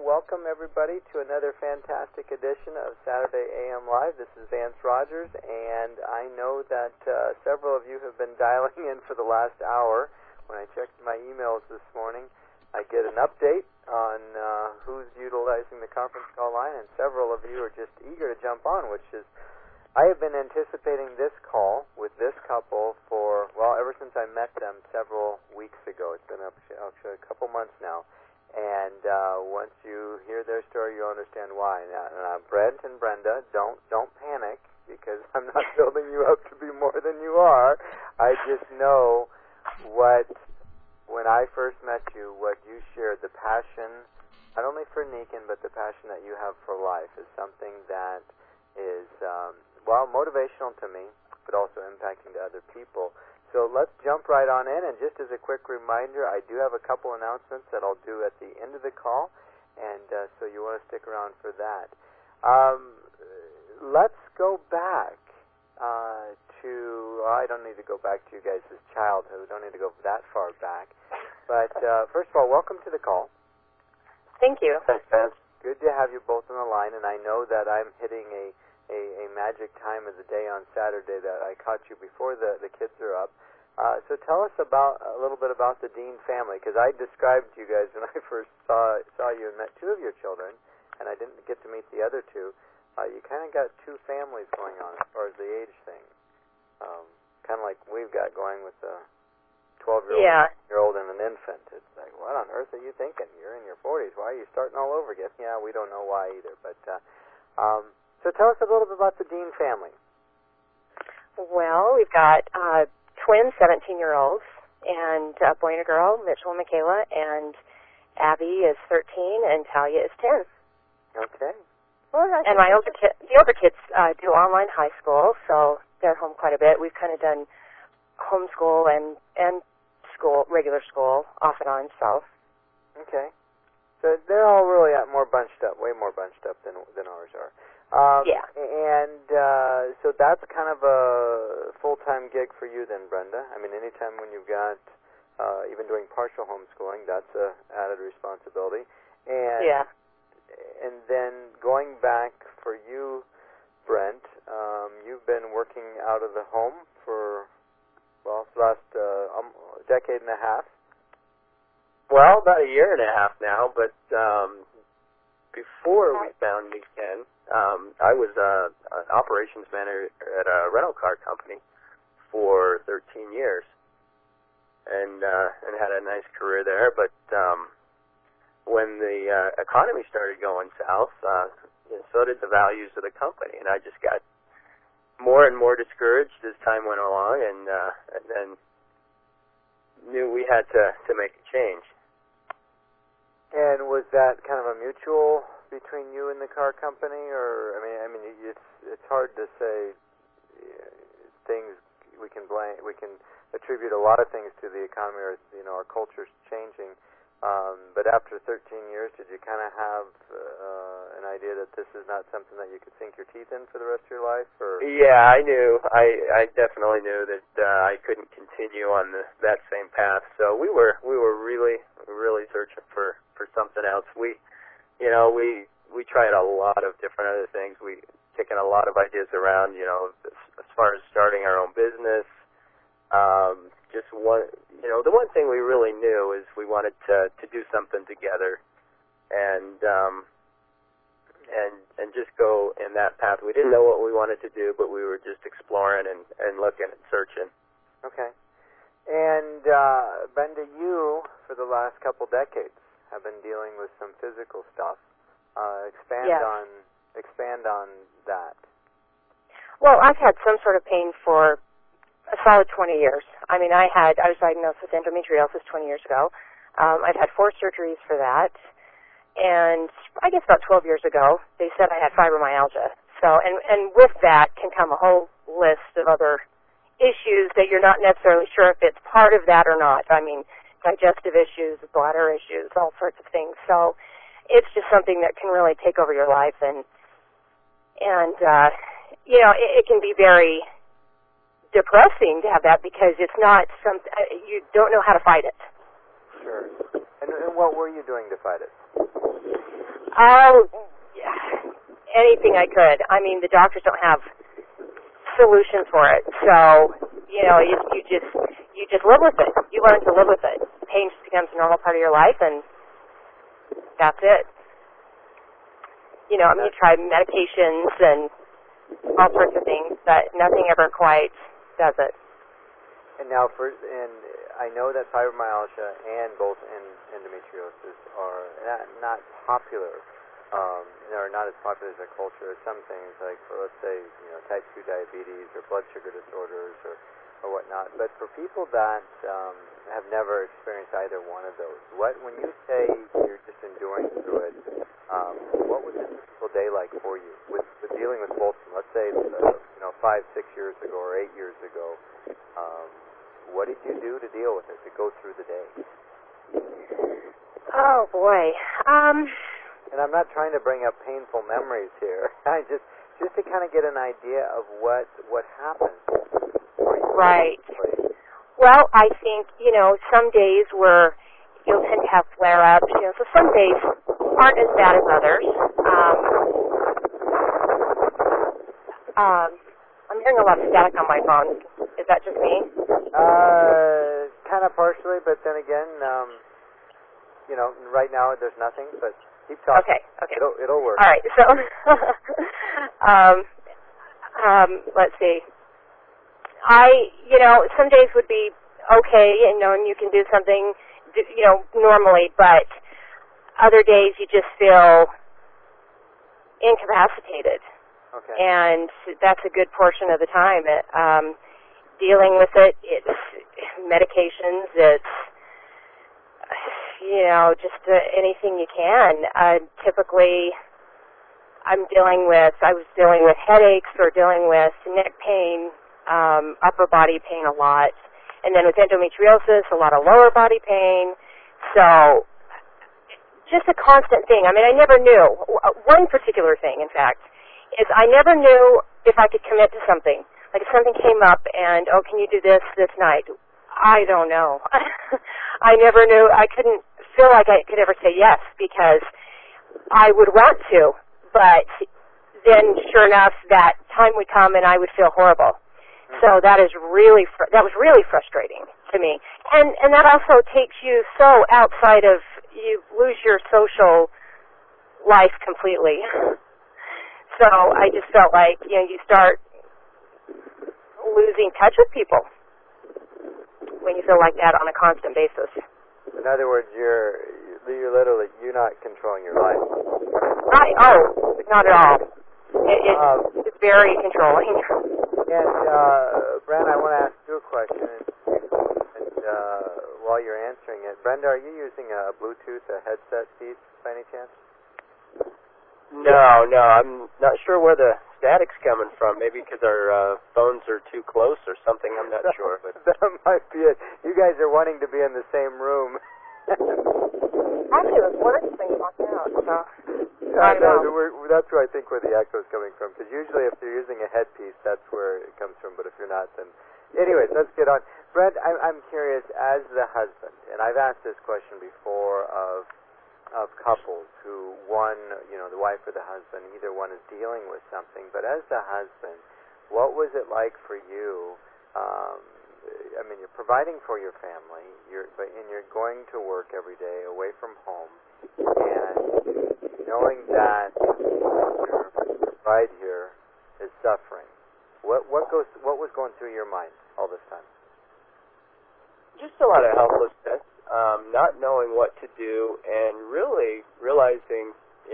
welcome everybody to another fantastic edition of Saturday AM Live. This is Vance Rogers, and I know that several of you have been dialing in for the last hour. When I checked my emails this morning, I get an update on who's utilizing the conference call line, and several of you are just eager to jump on, which is, I have been anticipating this call with this couple for, well, ever since I met them several weeks ago. It's been actually a couple months now. And once you hear their story, you'll understand why. Now, Brent and Brenda, don't panic, because I'm not building you up to be more than you are. I just know when I first met you, what you shared, the passion, not only for Nikan, but the passion that you have for life is something that is, motivational to me, but also impacting to other people. So let's jump right on in, and just as a quick reminder, I do have a couple announcements that I'll do at the end of the call, and so you want to stick around for that. Let's go back I don't need to go back to you guys' childhood. We don't need to go that far back. But first of all, welcome to the call. Thank you. Thanks, Vance. Good to have you both on the line, and I know that I'm hitting a magic time of the day on Saturday that I caught you before the kids are up. So tell us a little bit about the Dean family, because I described to you guys when I first saw you and met two of your children, and I didn't get to meet the other two. You kind of got two families going on as far as the age thing. Kind of like we've got going with the 12-year-old and an infant. It's like, what on earth are you thinking? You're in your 40s. Why are you starting all over again? Yeah, we don't know why either. But so tell us a little bit about the Dean family. Well, we've got twin 17-year-olds, and a boy and a girl, Mitchell and Michaela, and Abby is 13, and Talia is 10. Okay. Well, and the older kids do online high school, so they're home quite a bit. We've kind of done homeschool and school, regular school, off and on, so. Okay. So they're all really more bunched up, way more bunched up than ours are. Yeah. And so that's kind of a full-time gig for you then, Brenda. I mean, anytime when you've got, even doing partial homeschooling, that's a added responsibility. And, yeah. And then going back for you, Brent, you've been working out of the home for, the last decade and a half. Well, about a year and a half now, but before we found Nikan, I was an operations manager at a rental car company for 13 years, and had a nice career there. But when the economy started going south, so did the values of the company, and I just got more and more discouraged as time went along, and then knew we had to make a change. And was that kind of a mutual between you and the car company, or I mean, it's hard to say things we can attribute a lot of things to the economy, or our culture's changing. But after 13 years, did you kind of have an idea that this is not something that you could sink your teeth in for the rest of your life? Or? Yeah, I knew. I definitely knew that I couldn't continue on that same path. So we were really searching for something else. We tried a lot of different other things. We kicking a lot of ideas around. As far as starting our own business. The one thing we really knew is we wanted to do something together, and just go in that path. We didn't know what we wanted to do, but we were just exploring and looking and searching. Okay. And Brenda, you for the last couple decades have been dealing with some physical stuff. Expand on that. Well, I've had some sort of pain for a solid 20 years. I mean, I was diagnosed with endometriosis 20 years ago. I've had 4 surgeries for that. And I guess about 12 years ago, they said I had fibromyalgia. So, and with that can come a whole list of other issues that you're not necessarily sure if it's part of that or not. I mean, digestive issues, bladder issues, all sorts of things. So it's just something that can really take over your life. And it can be very depressing to have that, because it's not you don't know how to fight it. Sure. And what were you doing to fight it? Oh, anything I could. I mean, the doctors don't have solutions for it, so you just live with it. You learn to live with it. Pain just becomes a normal part of your life, and that's it. You try medications and all sorts of things, but nothing ever quite does it. And now, I know that fibromyalgia and both endometriosis are not popular. They're not as popular as our culture as some things, like for, let's say, type 2 diabetes or blood sugar disorders or whatnot. But for people that have never experienced either one of those, when you say you're just enduring through it, what was a typical day like for you with dealing with both of them? Let's say 5, 6 years ago or 8 years ago. What did you do to deal with it, to go through the day? Oh boy. And I'm not trying to bring up painful memories here. I just to kind of get an idea of what happened. Right. Well, I think some days where you'll tend to have flare-ups. So some days aren't as bad as others. I'm hearing a lot of static on my phone. Is that just me? Kind of partially, but then again, right now there's nothing, but keep talking. Okay. It'll work. All right, so, let's see. Some days would be okay, and you can do something, normally, but other days you just feel incapacitated. Okay. And that's a good portion of the time. Dealing with it, it's medications, it's, just anything you can. Typically, I was dealing with headaches or dealing with neck pain, upper body pain a lot. And then with endometriosis, a lot of lower body pain. So, just a constant thing. I mean, I never knew. One particular thing, in fact, is I never knew if I could commit to something. Like if something came up and, can you do this night? I don't know. I never knew. I couldn't feel like I could ever say yes because I would want to, but then sure enough that time would come and I would feel horrible. So that was really frustrating to me. And that also takes you so outside of, you lose your social life completely. So I just felt like, you start losing touch with people when you feel like that on a constant basis. In other words, you're not controlling your life. Not at all. It's very controlling. And Brenda, I want to ask you a question. And while you're answering it, Brenda, are you using a Bluetooth, a headset piece by any chance? No, I'm not sure where the static's coming from. Maybe because our phones are too close or something. I'm not sure. But that might be it. You guys are wanting to be in the same room. Actually, it was worse when you walked out. So. That's where I think where the echo is coming from. Because usually if you're using a headpiece, that's where it comes from. But if you're not, then... Anyways, let's get on. Brent, I'm curious, as the husband, and I've asked this question before of couples who the wife or the husband, either one is dealing with something, but as the husband, what was it like for you? You're providing for your family, and you're going to work every day away from home, and knowing that your bride here is suffering. What was going through your mind all this time? Just a lot of helplessness. Not knowing what to do, and really realizing,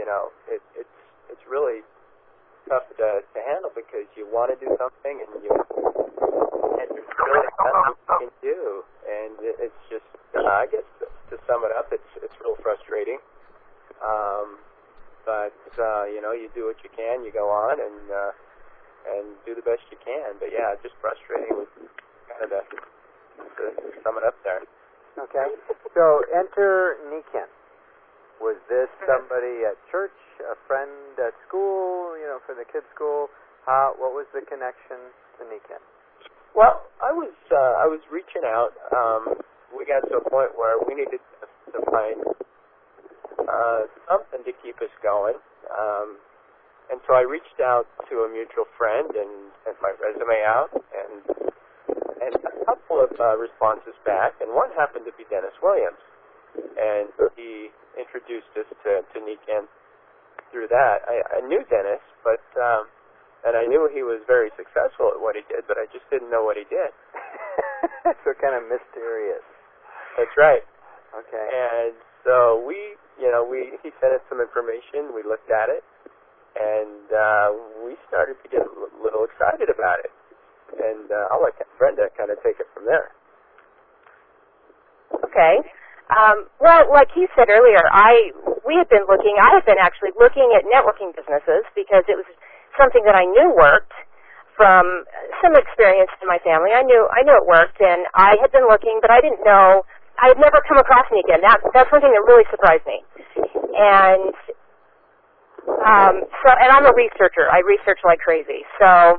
it's really tough to handle because you want to do something and there's really nothing you can do, and it's just, I guess to sum it up, it's real frustrating. But you do what you can, you go on and do the best you can. But yeah, it's just frustrating with kind of to sum it up there. Okay. So enter Niken. Was this somebody at church, a friend at school, for the kids' school? What was the connection to Niken? Well, I was reaching out. We got to a point where we needed to find something to keep us going. And so I reached out to a mutual friend and sent my resume out and a couple of responses back, and one happened to be Dennis Williams. And he introduced us to Nikken through that. I knew Dennis, but and I knew he was very successful at what he did, but I just didn't know what he did. So kind of mysterious. That's right. Okay. And so he sent us some information. We looked at it, and we started to get a little excited about it. And I'll let Brenda kind of take it from there. Okay. Well, like you said earlier, I had been actually looking at networking businesses because it was something that I knew worked from some experience in my family. I knew it worked, and I had been looking, but I didn't know. I had never come across Nikken. That's one thing that really surprised me. And and I'm a researcher. I research like crazy. So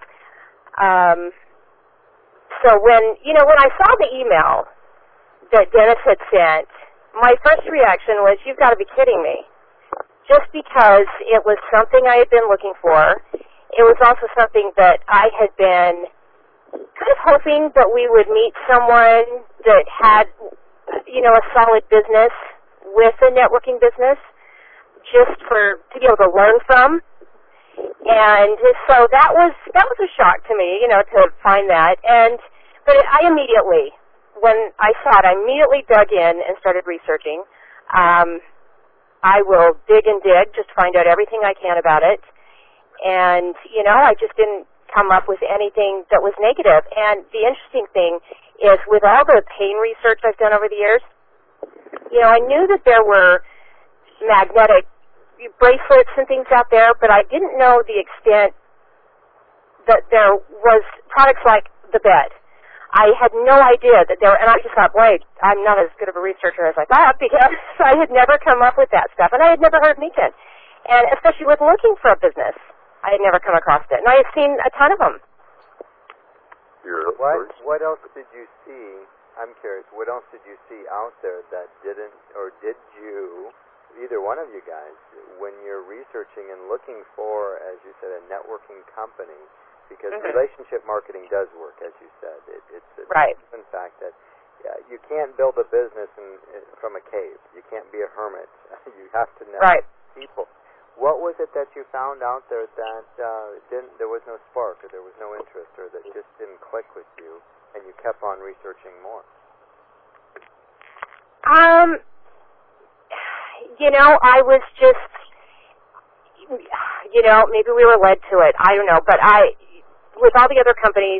when I saw the email that Dennis had sent, my first reaction was, "You've got to be kidding me." Just because it was something I had been looking for. It was also something that I had been kind of hoping that we would meet someone that had, a solid business with a networking business, just to be able to learn from. And so that was a shock to me, to find that. But I immediately, when I saw it, I immediately dug in and started researching. I will dig and dig just to find out everything I can about it. And, I just didn't come up with anything that was negative. And the interesting thing is, with all the pain research I've done over the years, I knew that there were magnetic bracelets and things out there, but I didn't know the extent that there was products like the bed. I had no idea that and I just thought, boy, I'm not as good of a researcher as I thought, because I had never come up with that stuff, and I had never heard of Nikken. And especially with looking for a business, I had never come across it, and I had seen a ton of them. What else did you see? I'm curious, what else did you see out there that didn't, or did you, either one of you guys, when you're researching and looking for, as you said, a networking company? Because relationship marketing does work, as you said. It's a proven fact that you can't build a business from a cave. You can't be a hermit. You have to know people. What was it that you found out there that there was no spark, or there was no interest, or that just didn't click with you, and you kept on researching more? I was just, maybe we were led to it. I don't know, but with all the other companies,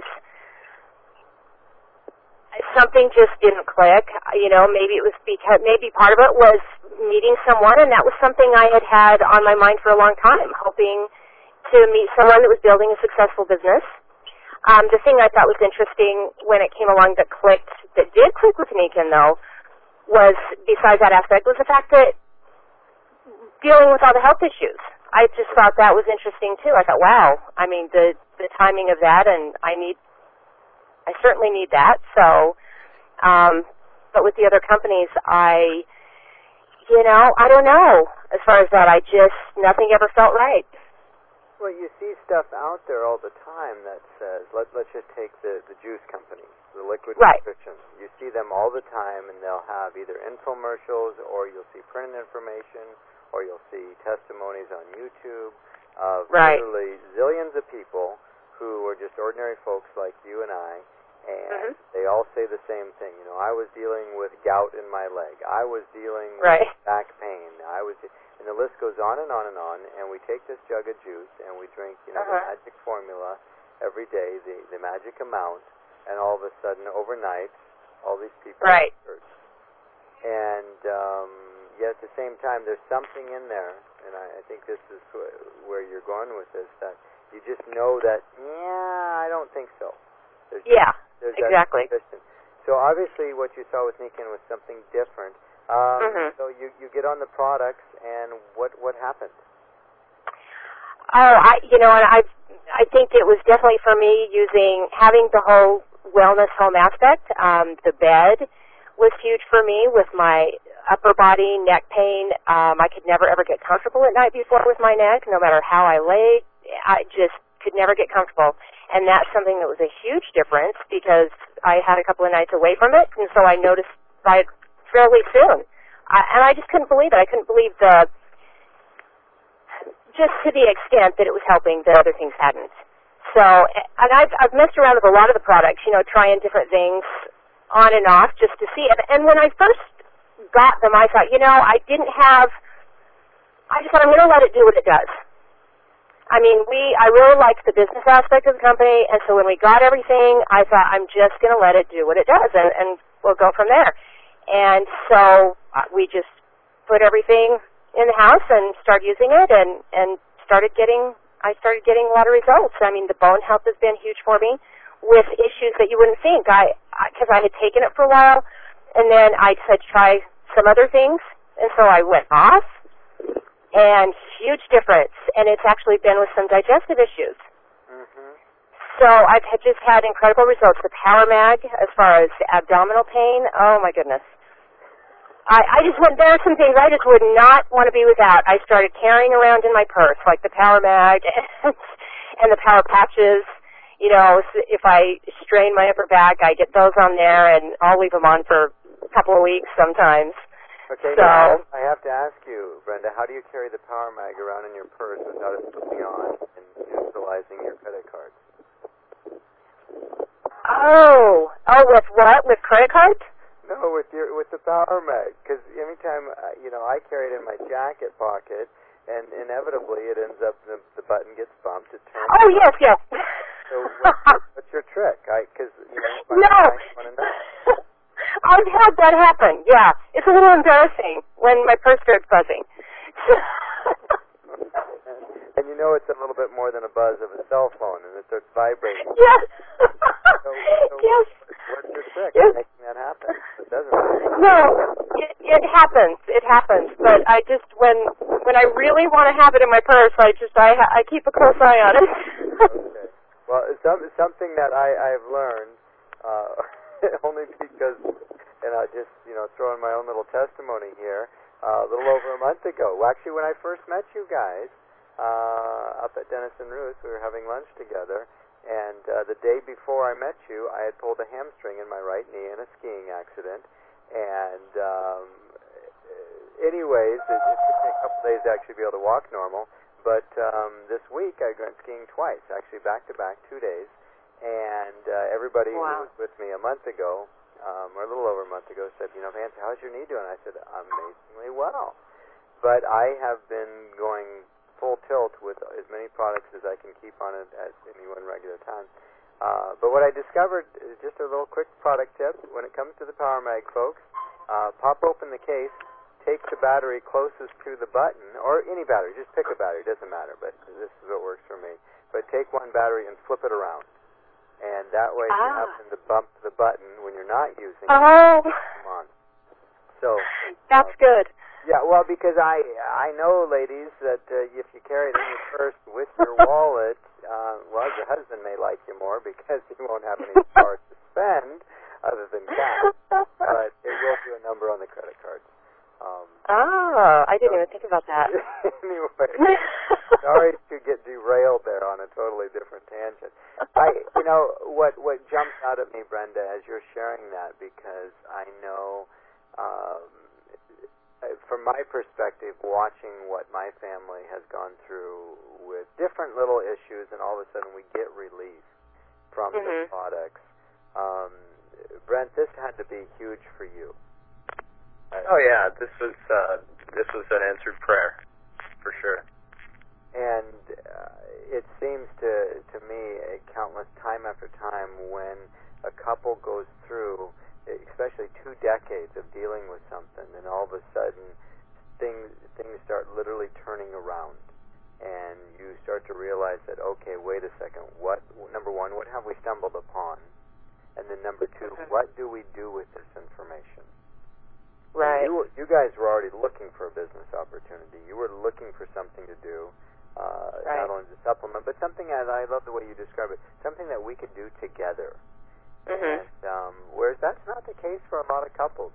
something just didn't click. Maybe it was because, maybe part of it was meeting someone, and that was something I had on my mind for a long time, hoping to meet someone that was building a successful business. The thing I thought was interesting when it came along that did click with Nikken, though, was, besides that aspect, was the fact that dealing with all the health issues. I just thought that was interesting, too. I thought, wow, I mean, the timing of that, and I certainly need that. So, but with the other companies, I don't know. As far as that, nothing ever felt right. Well, you see stuff out there all the time that says, let's just take the juice company, the liquid nutrition. You see them all the time, and they'll have either infomercials, or you'll see printed information, or you'll see testimonies on YouTube of literally zillions of people who are just ordinary folks like you and I, and they all say the same thing. I was dealing with gout in my leg. I was dealing with back pain. And the list goes on and on and on, and we take this jug of juice, and we drink, the magic formula every day, the magic amount, and all of a sudden, overnight, all these people are hurt. And yet at the same time, there's something in there, and I think this is where you're going with this, that you just know that, I don't think so. There's exactly. So obviously what you saw with Nikken was something different. So you get on the products, and what happened? Oh, I think it was definitely for me having the whole wellness home aspect. The bed was huge for me with my upper body, neck pain. I could never, ever get comfortable at night before with my neck, no matter how I lay. I just could never get comfortable. And that's something that was a huge difference because I had a couple of nights away from it, and so I noticed right fairly soon. And I just couldn't believe it. I couldn't believe just to the extent that it was helping that other things hadn't. So, and I've messed around with a lot of the products, trying different things on and off just to see it. And when I first got them, I thought, I just thought I'm going to let it do what it does. I mean, I really liked the business aspect of the company, and so when we got everything, I thought I'm just going to let it do what it does, and we'll go from there. And so we just put everything in the house and started using it, and I started getting a lot of results. I mean, the bone health has been huge for me with issues that you wouldn't think. Because I had taken it for a while, and then I decided to try some other things, and so I went off, and huge difference. And it's actually been with some digestive issues. Mm-hmm. So I've just had incredible results. The Power Mag, as far as abdominal pain, oh my goodness. I just went, there are some things I just would not want to be without. I started carrying around in my purse, like the Power Mag and the Power Patches. If I strain my upper back, I get those on there, and I'll leave them on for a couple of weeks sometimes. Okay, so now I have to ask you, Brenda, how do you carry the Power Mag around in your purse without it slipping on and neutralizing your credit cards? Oh, with what? With credit cards? No, with the Power Mag, because anytime I carry it in my jacket pocket, and inevitably it ends up the button gets bumped. It turns. Oh yes. So what's your trick? No. I've had that happen. Yeah, it's a little embarrassing when my purse starts buzzing. And it's a little bit more than a buzz of a cell phone, and it starts vibrating. Yes. So yes. What's your trick yes. in making that happen? It doesn't. No, it happens. It happens. But I just when I really want to have it in my purse, I keep a close eye on it. Okay. Well, something that I've learned only because, and I just throw in my own little testimony here. A little over a month ago, actually, when I first met you guys up at Dennis and Ruth, we were having lunch together. And the day before I met you, I had pulled a hamstring in my right knee in a skiing accident. And anyways, it took me a couple days to actually be able to walk normal. But this week I went skiing twice, actually back-to-back 2 days. And everybody who was with me a month ago, or a little over a month ago, said, Vance, how's your knee doing? I said, amazingly well. But I have been going full tilt with as many products as I can keep on it at any one regular time. But what I discovered is just a little quick product tip. When it comes to the Power Mag, folks, pop open the case, take the battery closest to the button, or any battery, just pick a battery, doesn't matter, but this is what works for me. But take one battery and flip it around. And that way if you happen to bump the button when you're not using it, come on. So that's good. Yeah, well, because I know, ladies, that if you carry it in your purse with your wallet, your husband may like you more because he won't have any power to spend other than cash, but it will do a number on the credit cards. I didn't even think about that. Anyway, sorry to get derailed there on a totally different tangent. What jumps out at me, Brenda, as you're sharing that, because I know, from my perspective, watching what my family has gone through with different little issues, and all of a sudden we get relief from the products. Brent, this had to be huge for you. Oh yeah, this was an answered prayer, for sure. And it seems to me, countless time after time, when a couple goes through, especially 2 decades of dealing with something, and all of a sudden things start literally turning around, and you start to realize that, okay, wait a second, number one, what have we stumbled upon? And then number two, what do we do with this information? Right. You guys were already looking for a business opportunity. You were looking for something to do, not only to supplement, but something, and I love the way you describe it, something that we could do together. And whereas that's not the case for a lot of couples.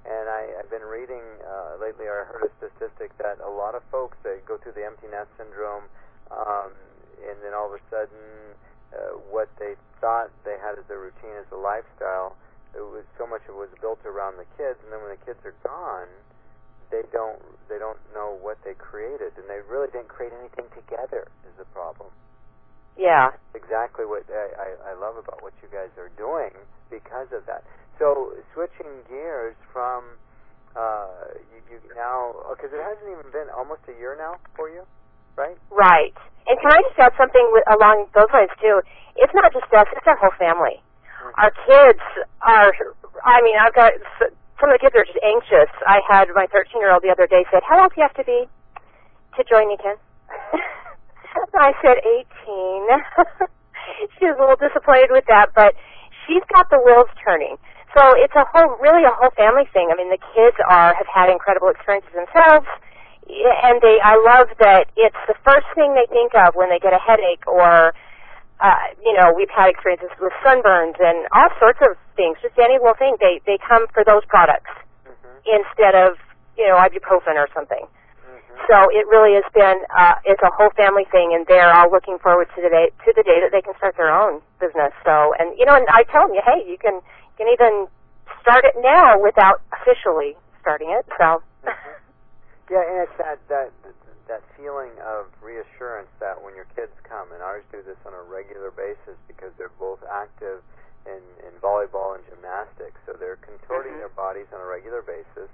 And I've been reading lately, or I heard a statistic that a lot of folks, they go through the empty nest syndrome, and then all of a sudden what they thought they had as their routine, as a lifestyle, it was so much of it was built around the kids, and then when the kids are gone, they don't know what they created, and they really didn't create anything together is the problem. Yeah. Exactly what I love about what you guys are doing because of that. So switching gears from you now, because it hasn't even been almost a year now for you, right? Right. And can I just add something along those lines, too? It's not just us, it's our whole family. Mm-hmm. Our kids are, I've got, some of the kids are just anxious. I had my 13-year-old the other day said, how old do you have to be to join me, Ken? I said 18. She was a little disappointed with that, but she's got the wheels turning. So it's really a whole family thing. I mean, the kids have had incredible experiences themselves, and I love that it's the first thing they think of when they get a headache, or we've had experiences with sunburns and all sorts of things. Just any little thing, they come for those products instead of ibuprofen or something. So it really has been it's a whole family thing, and they're all looking forward to the day that they can start their own business. So and I tell them, hey, you can even start it now without officially starting it. So yeah, and it's that feeling of reassurance that when your kids come, and ours do this on a regular basis because they're both active in volleyball and gymnastics, so they're contorting their bodies on a regular basis.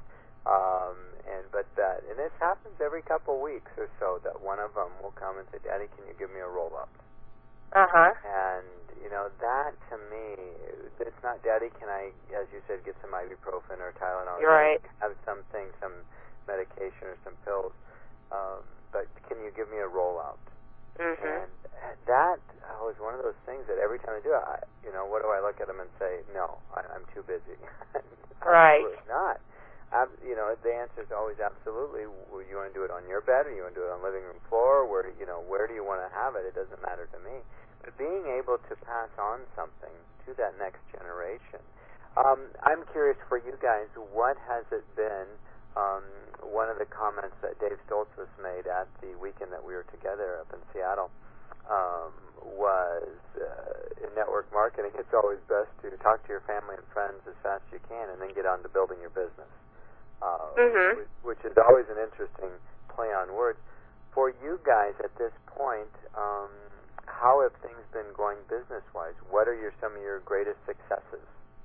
And this happens every couple of weeks or so, that one of them will come and say, Daddy, can you give me a roll-up? And, that to me, it's not, Daddy, can I, as you said, get some ibuprofen or Tylenol? You're right. Have some medication or some pills, but can you give me a roll-up? And that was one of those things that every time I do it, what do I look at them and say, no, I'm too busy. Right. Absolutely not. The answer is always absolutely. You want to do it on your bed, or you want to do it on the living room floor? Where do you want to have it? It doesn't matter to me. But being able to pass on something to that next generation. I'm curious for you guys, what has it been? One of the comments that Dave Stoltzfus made at the weekend that we were together up in Seattle was in network marketing, it's always best to talk to your family and friends as fast as you can, and then get on to building your business. Which is always an interesting play on words. For you guys at this point, how have things been going business-wise? What are some of your greatest successes?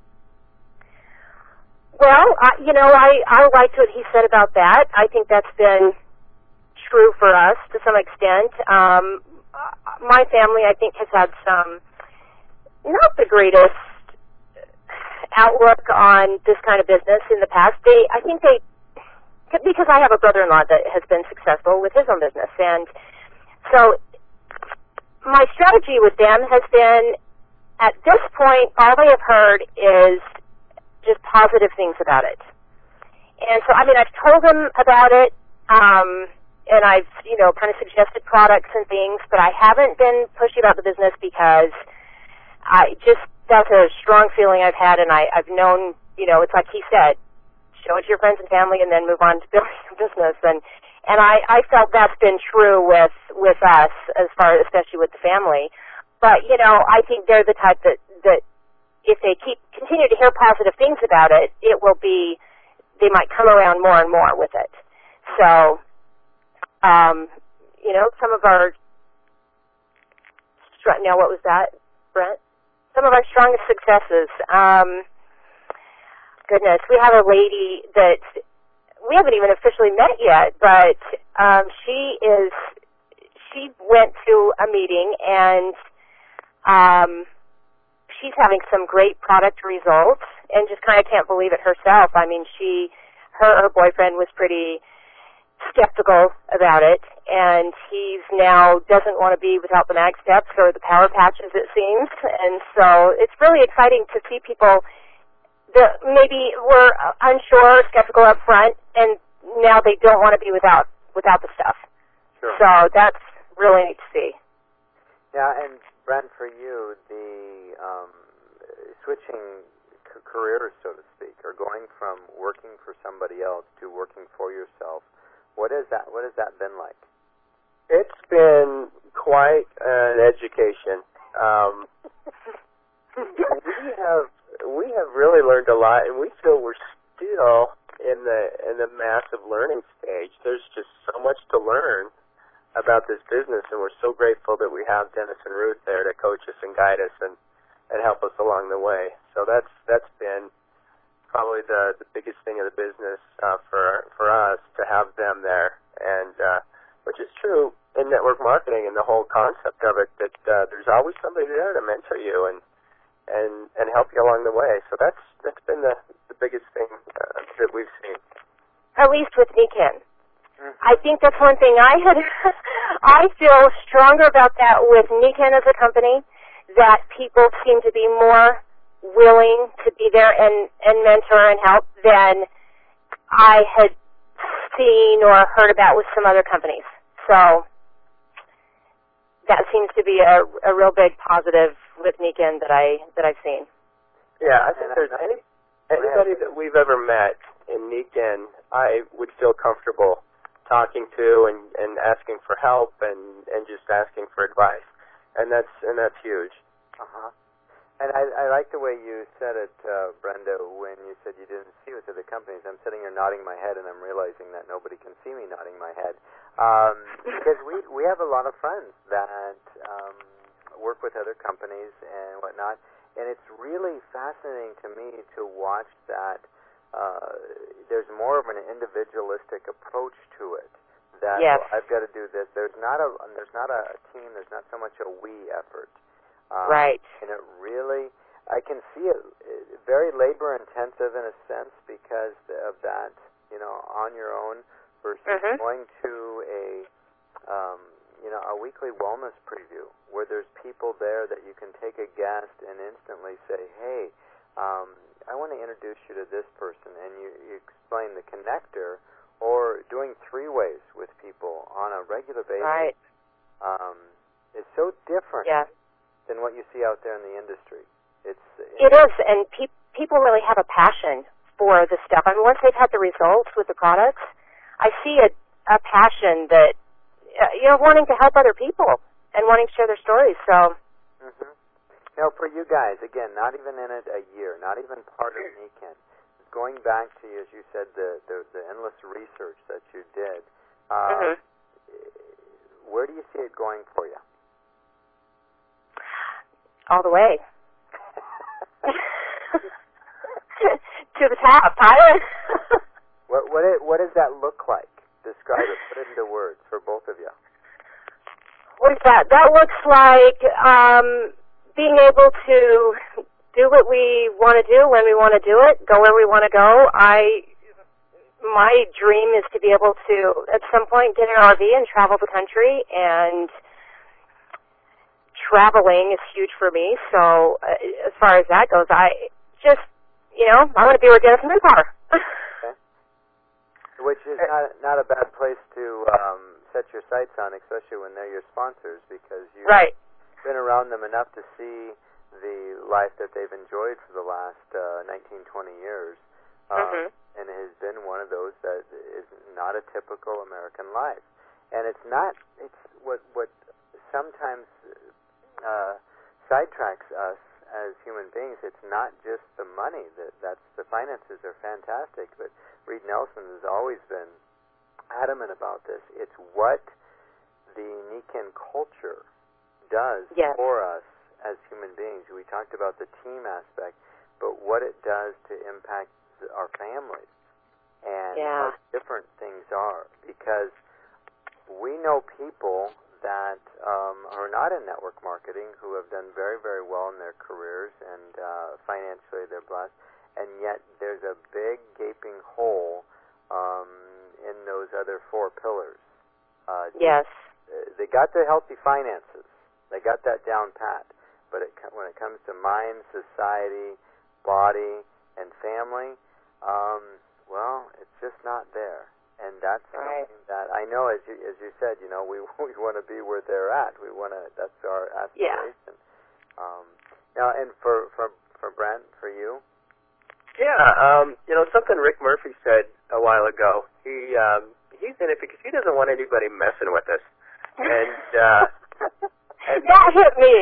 Well, I liked what he said about that. I think that's been true for us to some extent. My family, I think, has had some, not the greatest outlook on this kind of business in the past. Because I have a brother-in-law that has been successful with his own business, and so my strategy with them has been, at this point, all they have heard is just positive things about it. And so, I've told them about it, and I've, kind of suggested products and things, but I haven't been pushy about the business because that's a strong feeling I've had, and I've known, it's like he said, show it to your friends and family and then move on to building your business. And I felt that's been true with us, as far, especially with the family. But, I think they're the type that if they continue to hear positive things about it, they might come around more and more with it. So, some of our, now what was that, Brent? Some of our strongest successes, goodness, we have a lady that we haven't even officially met yet, but she went to a meeting, and she's having some great product results and just kind of can't believe it herself. Her boyfriend was pretty skeptical about it, and he's now doesn't want to be without the mag steps or the power patches, it seems. And so it's really exciting to see people that maybe were unsure, skeptical up front, and now they don't want to be without the stuff. Sure. So that's really neat to see. Yeah, and Brent, for you, the switching careers, so to speak, or going from working for somebody else to working for yourself. What has that been like? It's been quite an education. We have really learned a lot, and we feel we're still in the massive learning stage. There's just so much to learn about this business, and we're so grateful that we have Dennis and Ruth there to coach us and guide us and help us along the way. So that's been probably the biggest thing of the business for us, to have them there, and which is true in network marketing and the whole concept of it, that there's always somebody there to mentor you and help you along the way. So that's been the biggest thing that we've seen. At least with Nikken. I think that's one thing I feel stronger about that with Nikken as a company, that people seem to be more willing to be there and mentor and help than I had seen or heard about with some other companies. So that seems to be a real big positive with Nikken that I've seen. Yeah, I think there's anybody that we've ever met in Nikken, I would feel comfortable talking to and asking for help and just asking for advice, and that's huge. And I like the way you said it, Brenda, when you said you didn't see it with other companies. I'm sitting here nodding my head, and I'm realizing that nobody can see me nodding my head, because we have a lot of friends that work with other companies and whatnot, and it's really fascinating to me to watch that. There's more of an individualistic approach to it. That yes. Well, I've got to do this. There's not a team. There's not so much a we effort. Right. And it really, I can see it very labor intensive in a sense because of that. On your own versus going to a weekly wellness preview where there's people there that you can take a guest and instantly say, hey. I want to introduce you to this person, and you explain the connector, or doing three-ways with people on a regular basis. Right. It's so different than what you see out there in the industry. It is, and people really have a passion for the stuff. I mean, once they've had the results with the products, I see a passion that, wanting to help other people and wanting to share their stories, so... Now, for you guys, again, not even in it a year, not even part of Nikken, going back to, as you said, the endless research that you did, where do you see it going for you? All the way. To the top, Tyler. What does that look like? Describe it. Put it into words for both of you. What is that? That looks like... being able to do what we want to do when we want to do it, go where we want to go. My dream is to be able to, at some point, get an RV and travel the country, and traveling is huge for me. So as far as that goes, I want to be where Dennis and Ruth are. Okay. Which is not a bad place to set your sights on, especially when they're your sponsors, because you've been around them enough to see the life that they've enjoyed for the last 19, 20 years, and it has been one of those that is not a typical American life. And it's what sometimes sidetracks us as human beings. It's not just the money. That's the finances are fantastic, but Reed Nelson has always been adamant about this. It's what the Nikken culture does for us as human beings. We talked about the team aspect, but what it does to impact our families and how different things are, because we know people that are not in network marketing who have done very, very well in their careers, and financially they're blessed, and yet there's a big gaping hole in those other four pillars. They got the healthy finances. They got that down pat, but when it comes to mind, society, body, and family, it's just not there. And that's something that I know, as you said, we want to be where they're at. That's our aspiration. Now, and for Brent, for you, Yeah, something Rick Murphy said a while ago. He's in it because he doesn't want anybody messing with us. And that hit me.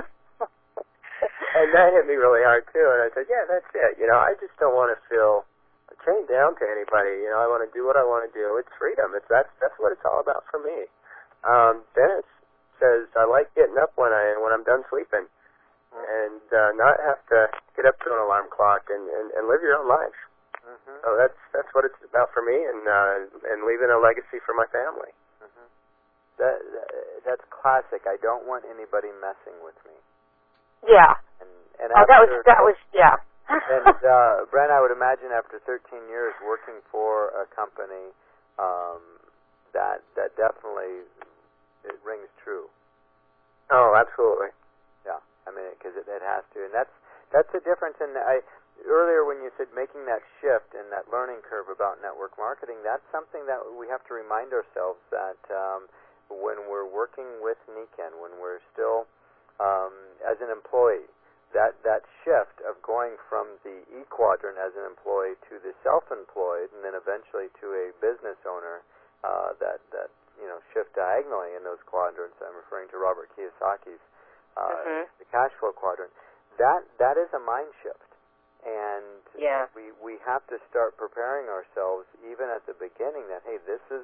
And that hit me really hard too. And I said, yeah, that's it. I just don't want to feel chained down to anybody. I want to do what I want to do. It's freedom. That's what it's all about for me. Dennis says I like getting up when I'm done sleeping, and not have to get up to an alarm clock and live your own life. Mm-hmm. So that's what it's about for me, and leaving a legacy for my family. Mm-hmm. That's classic. I don't want anybody messing with me. Yeah. And that was yeah. And Brent, I would imagine after 13 years working for a company, that definitely it rings true. Oh, absolutely. Yeah, I mean, because it has to, and that's the difference. And earlier when you said making that shift and that learning curve about network marketing, that's something that we have to remind ourselves that when we're working with Nikken, when we're still as an employee, that shift of going from the E quadrant as an employee to the self-employed, and then eventually to a business owner, that shift diagonally in those quadrants. I'm referring to Robert Kiyosaki's the cash flow quadrant. That is a mind shift, and we have to start preparing ourselves even at the beginning that, hey, this is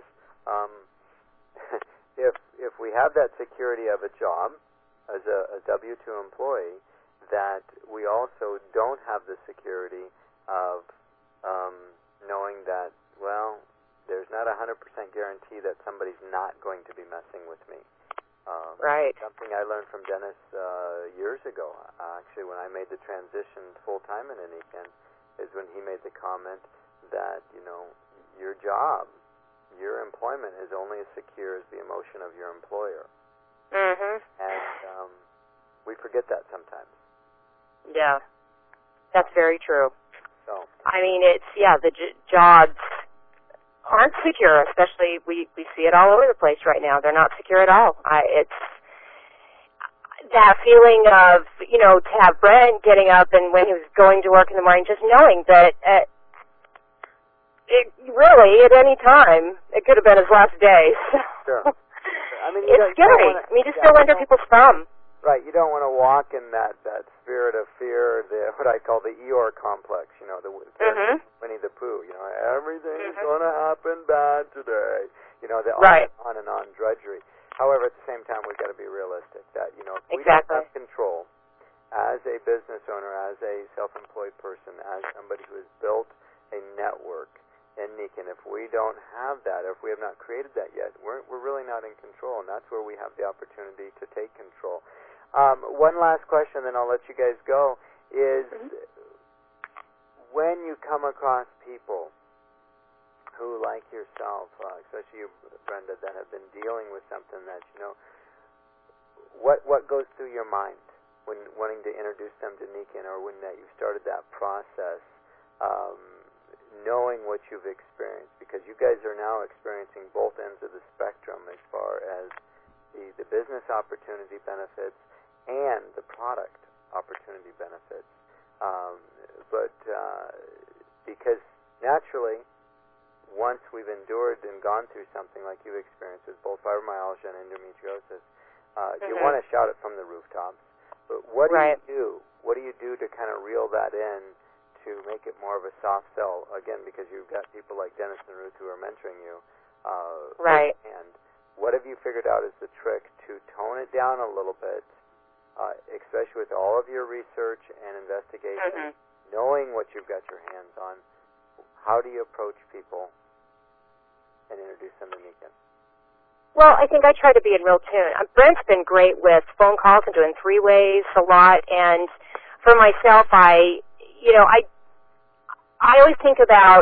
if we have that security of a job as a W-2 employee, that we also don't have the security of knowing that, well, there's not a 100% guarantee that somebody's not going to be messing with me. Right. Something I learned from Dennis years ago, actually, when I made the transition full-time in Nikken, is when he made the comment that, your job, your employment is only as secure as the emotion of your employer. Mm-hmm. And we forget that sometimes. Yeah, that's very true. So, I mean, the jobs aren't secure, especially we see it all over the place right now. They're not secure at all. It's that feeling of, to have Brent getting up and when he was going to work in the morning, just knowing that it really, at any time, it could have been his last day. Sure. I mean, it's scary. You just feel under people's thumb. Right, you don't want to walk in that spirit of fear, what I call the Eeyore complex, the Winnie the Pooh, everything's going to happen bad today, the on and on drudgery. However, at the same time, we've got to be realistic that, if we don't have control as a business owner, as a self-employed person, as somebody who has built a network in Nikken, if we don't have that, if we have not created that yet, we're really not in control, and that's where we have the opportunity to take control. One last question, then I'll let you guys go, is when you come across people who, like yourself, especially you, Brenda, that have been dealing with something that, what goes through your mind when wanting to introduce them to Nikken, or when that you started that process, knowing what you've experienced? Because you guys are now experiencing both ends of the spectrum as far as the business opportunity benefits and the product opportunity benefits. But because naturally, once we've endured and gone through something like you've experienced with both fibromyalgia and endometriosis, you want to shout it from the rooftops. But what do you do? What do you do to kind of reel that in to make it more of a soft sell? Again, because you've got people like Dennis and Ruth who are mentoring you. And what have you figured out is the trick to tone it down a little bit, especially with all of your research and investigation, knowing what you've got your hands on? How do you approach people and introduce them to Nikken? Well, I think I try to be in real tune. Brent's been great with phone calls and doing three-ways a lot, and for myself, I always think about,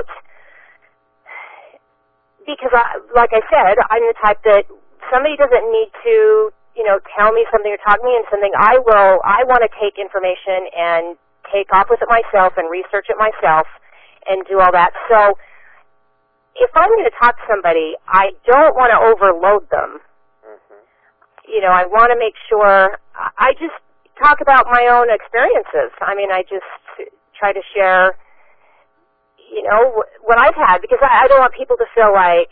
because like I said, I'm the type that somebody doesn't need to, tell me something or talk me into something. I want to take information and take off with it myself and research it myself and do all that. So if I'm going to talk to somebody, I don't want to overload them. I want to make sure I just talk about my own experiences. I mean, I just try to share what I've had, because I don't want people to feel like,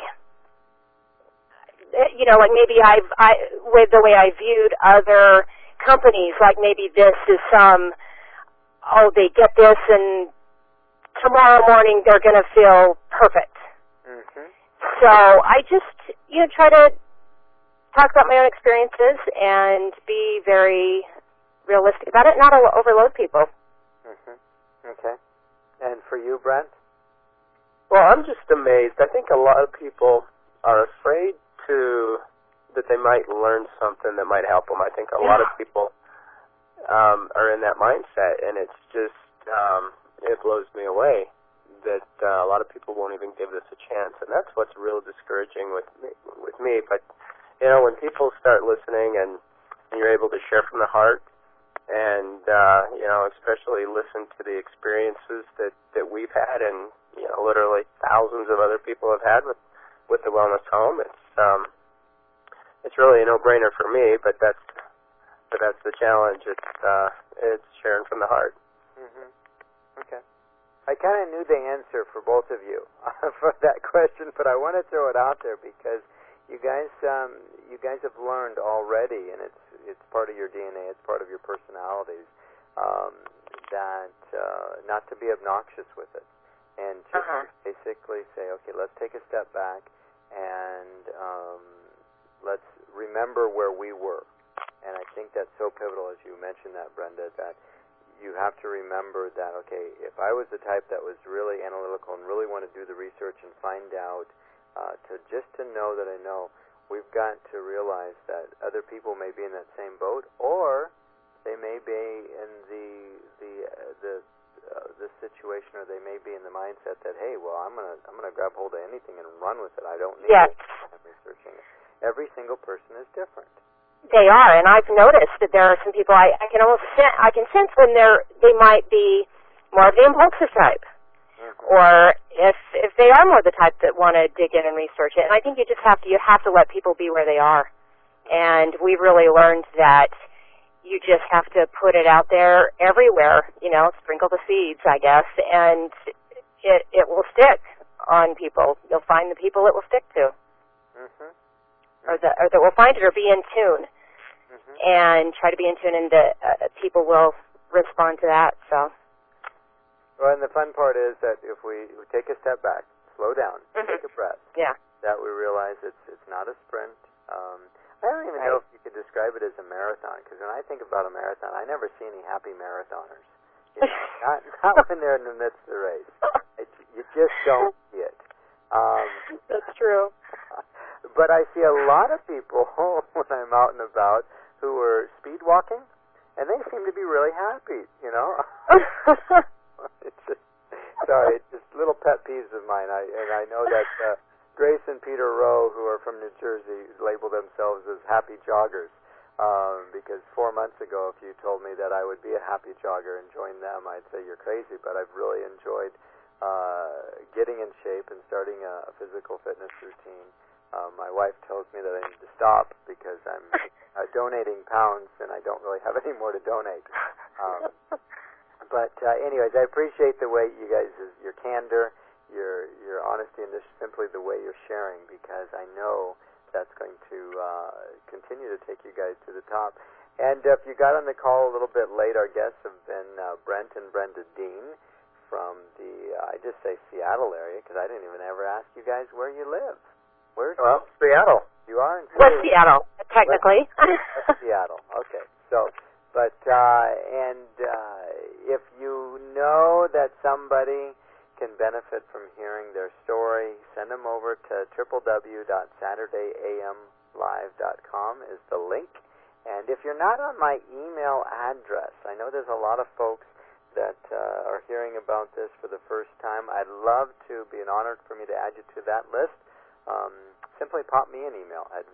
like maybe with the way I viewed other companies, like maybe this is they get this and tomorrow morning they're going to feel perfect. Mm-hmm. So I just, try to talk about my own experiences and be very realistic about it, not overload people. Mm-hmm. Okay. And for you, Brent? Well, I'm just amazed. I think a lot of people are afraid that they might learn something that might help them. I think a lot of people are in that mindset, and it's just, it blows me away that a lot of people won't even give this a chance, and that's what's real discouraging with me. But, when people start listening and you're able to share from the heart and, especially listen to the experiences that we've had and, literally thousands of other people have had with the Wellness Home, it's really a no-brainer for me, but that's the challenge. It's sharing from the heart. Mm-hmm. Okay. I kind of knew the answer for both of you for that question, but I want to throw it out there because you guys have learned already, and it's part of your DNA, it's part of your personalities, that not to be obnoxious with it, and to basically say, okay, let's take a step back and let's remember where we were. And I think that's so pivotal, as you mentioned that, Brenda, that you have to remember that, okay, if I was the type that was really analytical and really want to do the research and find out, to know that I know, we've got to realize that other people may be in that same boat, or they may be in the situation, or they may be in the mindset that, hey, well, I'm gonna grab hold of anything and run with it. I don't need it. I'm researching it. Every single person is different. They are, and I've noticed that there are some people I can sense when they might be more of the impulsive type, or if they are more the type that want to dig in and research it. And I think you have to let people be where they are. And we've really learned that you just have to put it out there everywhere, sprinkle the seeds, I guess, and it will stick on people. You'll find the people it will stick to. Mm-hmm. Or that will find it or be in tune, and try to be in tune, and people will respond to that. So. Well, and the fun part is that if we take a step back, slow down, take a breath, that we realize it's not a sprint. I don't even know if you could describe it as a marathon, because when I think about a marathon, I never see any happy marathoners. Not when they're in the midst of the race. You just don't see it. That's true. But I see a lot of people when I'm out and about who are speed walking, and they seem to be really happy, It's just little pet peeves of mine. I know that Grace and Peter Rowe, who are from New Jersey, label themselves as happy joggers, because 4 months ago, if you told me that I would be a happy jogger and join them, I'd say you're crazy, but I've really enjoyed getting in shape and starting a physical fitness routine. My wife tells me that I need to stop because I'm donating pounds and I don't really have any more to donate. But anyways, I appreciate the way you guys, your candor, your honesty, and just simply the way you're sharing, because I know that's going to continue to take you guys to the top. And if you got on the call a little bit late, our guests have been Brent and Brenda Dean from the, I just say Seattle area, because I didn't even ever ask you guys where you live. Well, Seattle. You are in West Seattle, technically. West Seattle. Okay. So, but if you know that somebody can benefit from hearing their story, send them over to www.saturdayamlive.com is the link. And if you're not on my email address, I know there's a lot of folks that are hearing about this for the first time. I'd love to be an honor for me to add you to that list. Simply pop me an email at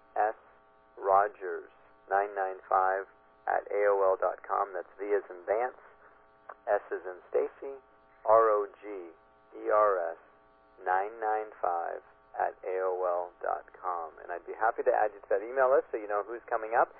vsrogers995@aol.com. That's V as in Vance, S as in Stacy, ROGERS995@aol.com. And I'd be happy to add you to that email list so you know who's coming up.